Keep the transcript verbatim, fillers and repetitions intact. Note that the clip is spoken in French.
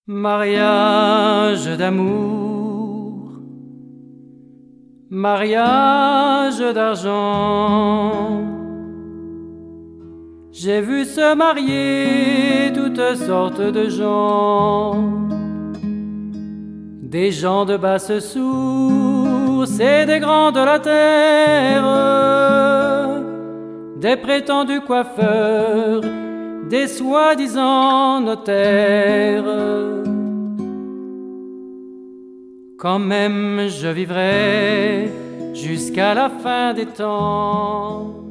Mariage d'amour, mariage d'argent. J'ai vu se marier toutes sortes de gens, des gens de basse source et des grands de la terre, des prétendus coiffeurs, des soi-disant notaires. Quand même je vivrai jusqu'à la fin des temps.